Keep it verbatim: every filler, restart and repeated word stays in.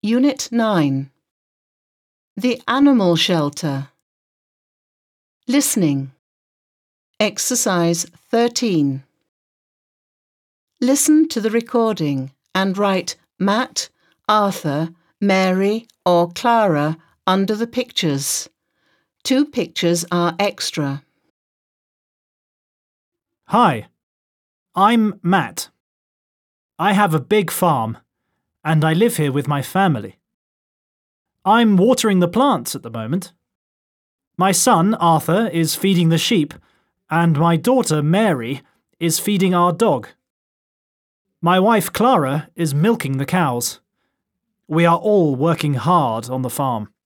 Unit nine. The Animal Shelter. Listening. Exercise thirteen. Listen to the recording and write Matt, Arthur, Mary or Clara under the pictures. Two pictures are extra. Hi, I'm Matt. I have a big farm and I live here with my family. I'm watering the plants at the moment. My son Arthur is feeding the sheep and my daughter Mary is feeding our dog. My wife Clara is milking the cows. We are all working hard on the farm.